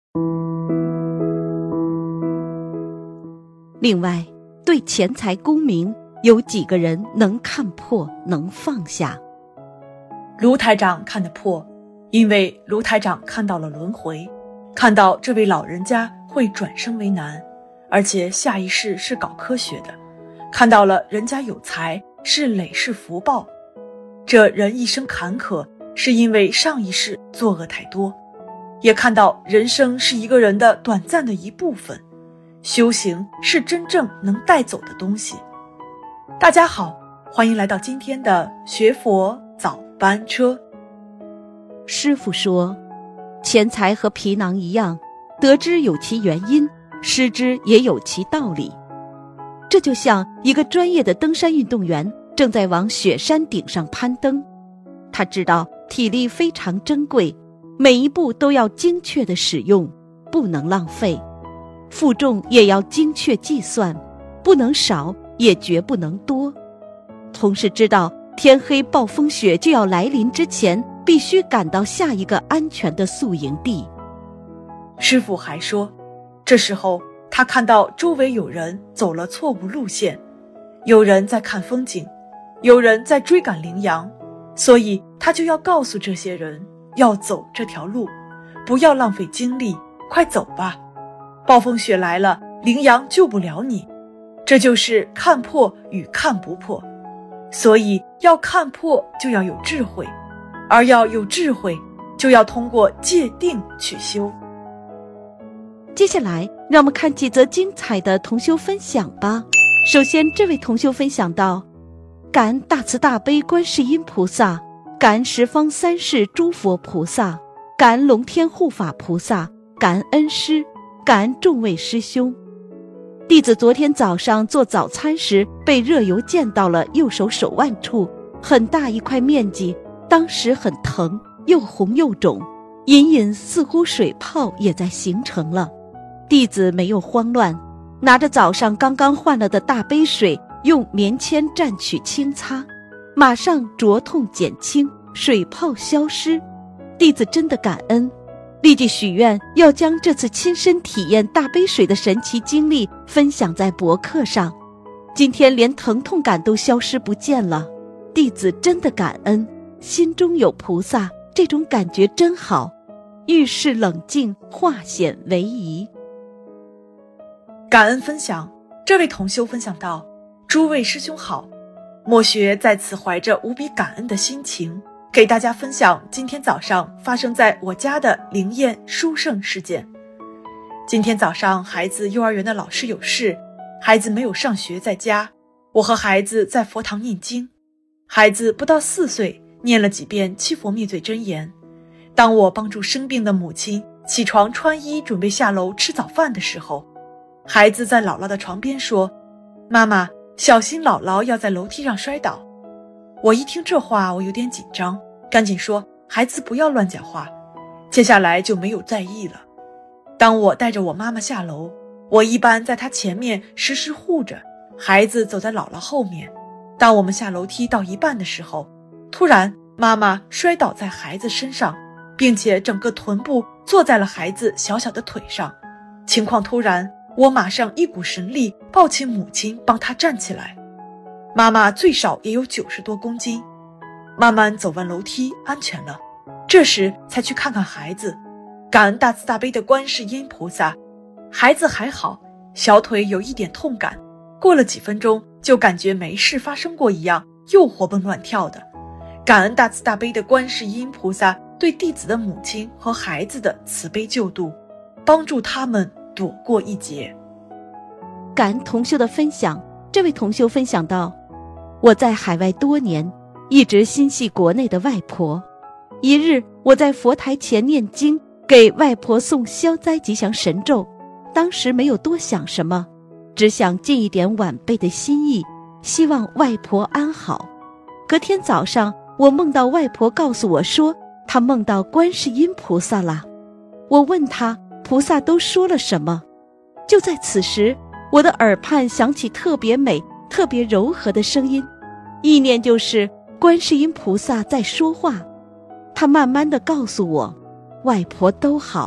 另外，对钱财功名，有几个人能看破，能放下？ 卢台长看得破，因为卢台长看到了轮回，看到这位老人家会转生为男，而且下一世是搞科学的，看到了人家有财是累世福报，这人一生坎坷是因为上一世作恶太多，也看到人生是一个人的短暂的一部分，修行是真正能带走的东西。大家好，欢迎来到今天的学佛早班车。 师父说，钱财和皮囊一样，得之有其原因，失之也有其道理。这就像一个专业的登山运动员正在往雪山顶上攀登，他知道体力非常珍贵，每一步都要精确的使用，不能浪费，负重也要精确计算，不能少，也绝不能多。同时知道天黑暴风雪就要来临之前，必须赶到下一个安全的宿营地。 师父还说，这时候他看到周围有人走了错误路线，有人在看风景，有人在追赶羚羊，所以他就要告诉这些人要走这条路，不要浪费精力，快走吧，暴风雪来了，羚羊救不了你。这就是看破与看不破，所以要看破就要有智慧，而要有智慧就要通过戒定去修。 接下来让我们看几则精彩的同修分享吧。首先，这位同修分享到，感恩大慈大悲观世音菩萨，感恩十方三世诸佛菩萨，感恩龙天护法菩萨，感恩恩师，感恩众位师兄。弟子昨天早上做早餐时，被热油溅到了右手手腕处，很大一块面积，当时很疼，又红又肿，隐隐似乎水泡也在形成了。弟子没有慌乱，拿着早上刚刚换了的大杯水，用棉签蘸取轻擦，马上灼痛减轻，水泡消失。弟子真的感恩，立即许愿要将这次亲身体验大杯水的神奇经历分享在博客上。今天连疼痛感都消失不见了，弟子真的感恩，心中有菩萨，这种感觉真好，遇事冷静，化险为夷。 感恩分享，这位同修分享到，诸位师兄好，墨学在此怀着无比感恩的心情，给大家分享今天早上发生在我家的灵验殊胜事件。今天早上孩子幼儿园的老师有事，孩子没有上学在家，我和孩子在佛堂念经。孩子不到4岁，念了几遍七佛灭罪真言。当我帮助生病的母亲起床穿衣准备下楼吃早饭的时候，孩子在姥姥的床边说，妈妈，小心姥姥要在楼梯上摔倒。我一听这话，我有点紧张，赶紧说，孩子不要乱讲话。接下来就没有在意了。当我带着我妈妈下楼，我一般在她前面时时护着，孩子走在姥姥后面。当我们下楼梯到一半的时候，突然妈妈摔倒在孩子身上，并且整个臀部坐在了孩子小小的腿上。情况突然，我马上一股神力抱起母亲帮她站起来。妈妈最少也有90多公斤，慢慢走完楼梯，安全了。这时才去看看孩子，感恩大慈大悲的观世音菩萨，孩子还好，小腿有一点痛感，过了几分钟就感觉没事发生过一样，又活蹦乱跳的。感恩大慈大悲的观世音菩萨对弟子的母亲和孩子的慈悲救度，帮助他们躲过一劫。 感恩同修的分享，这位同修分享到，我在海外多年，一直心系国内的外婆。一日，我在佛台前念经，给外婆诵消灾吉祥神咒，当时没有多想什么，只想尽一点晚辈的心意，希望外婆安好。隔天早上，我梦到外婆告诉我说，她梦到观世音菩萨了。我问她，菩萨都说了什么？就在此时，我的耳畔响起特别美、特别柔和的声音，意念就是观世音菩萨在说话。他慢慢地告诉我，外婆都好，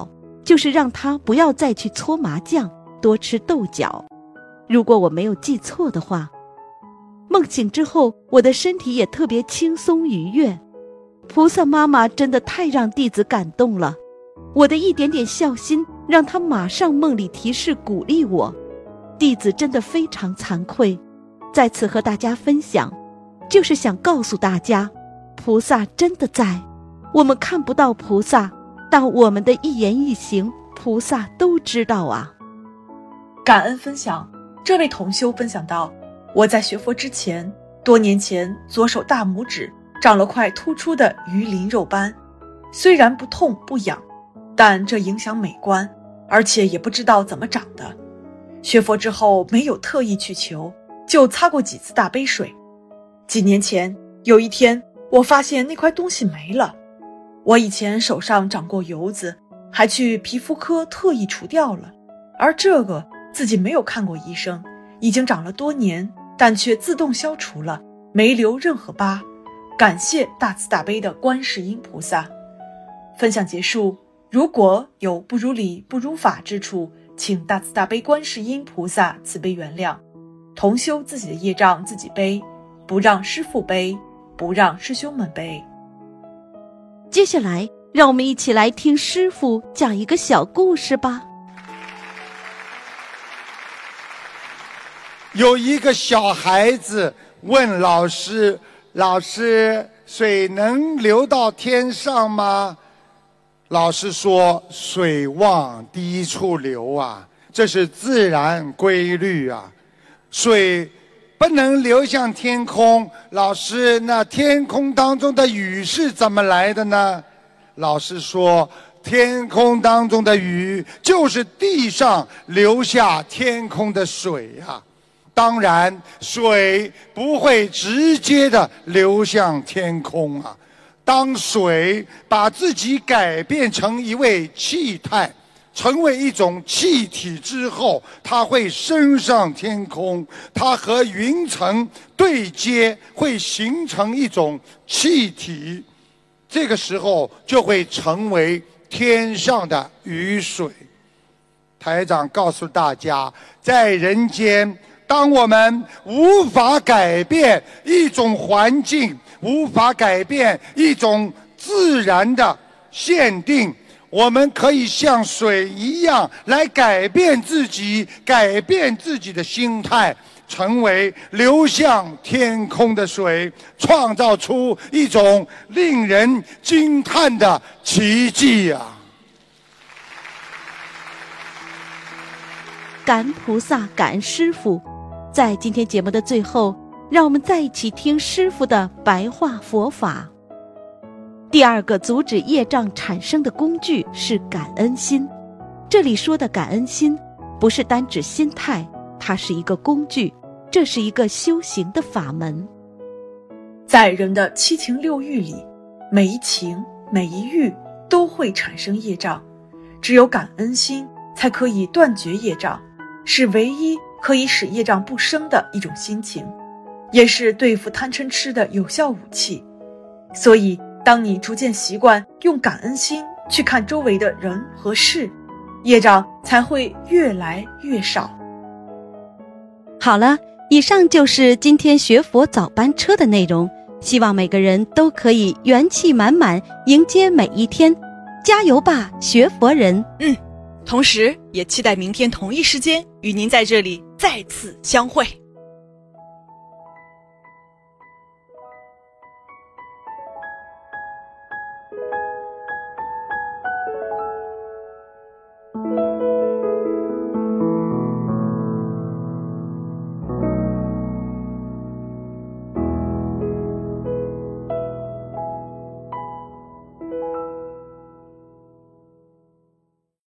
就是让他不要再去搓麻将，多吃豆角。如果我没有记错的话，梦醒之后，我的身体也特别轻松愉悦。菩萨妈妈真的太让弟子感动了，我的一点点孝心让她马上梦里提示鼓励我，弟子真的非常惭愧。在此和大家分享，就是想告诉大家，菩萨真的在，我们看不到菩萨，但我们的一言一行，菩萨都知道啊。 感恩分享，这位同修分享到，我在学佛之前，多年前左手大拇指长了块突出的鱼鳞肉斑，虽然不痛不痒，但这影响美观，而且也不知道怎么长的。学佛之后没有特意去求，就擦过几次大杯水。几年前有一天，我发现那块东西没了。我以前手上长过疣子，还去皮肤科特意除掉了，而这个自己没有看过医生，已经长了多年，但却自动消除了，没留任何疤。感谢大慈大悲的观世音菩萨。分享结束，如果有不如理不如法之处，请大慈大悲观世音菩萨慈悲原谅。同修自己的业障自己背，不让师父背，不让师兄们背。 接下来让我们一起来听师父讲一个小故事吧。 有一个小孩子问老师，老师，水能流到天上吗？老师说，水往低处流啊，这是自然规律啊，水不能流向天空。老师，那天空当中的雨是怎么来的呢？老师说，天空当中的雨就是地上流下天空的水啊。当然，水不会直接的流向天空啊。当水把自己改变成一位气态，成为一种气体之后，它会升上天空，它和云层对接，会形成一种气体，这个时候就会成为天上的雨水。台长告诉大家，在人间，当我们无法改变一种环境，无法改变一种自然的限定，我们可以像水一样来改变自己，改变自己的心态，成为流向天空的水，创造出一种令人惊叹的奇迹啊！ 感恩菩萨，感恩师父。在今天节目的最后，让我们再一起听师父的白话佛法。第二个阻止业障产生的工具是感恩心。这里说的感恩心，不是单指心态，它是一个工具，这是一个修行的法门。 在人的七情六欲里，每一情每一欲都会产生业障，只有感恩心才可以断绝业障，是唯一可以使业障不生的一种心情，也是对付贪嗔痴的有效武器。所以当你逐渐习惯用感恩心去看周围的人和事，业障才会越来越少。 好了，以上就是今天学佛早班车的内容，希望每个人都可以元气满满迎接每一天，加油吧，学佛人！ 同时也期待明天同一时间与您在这里再次相会。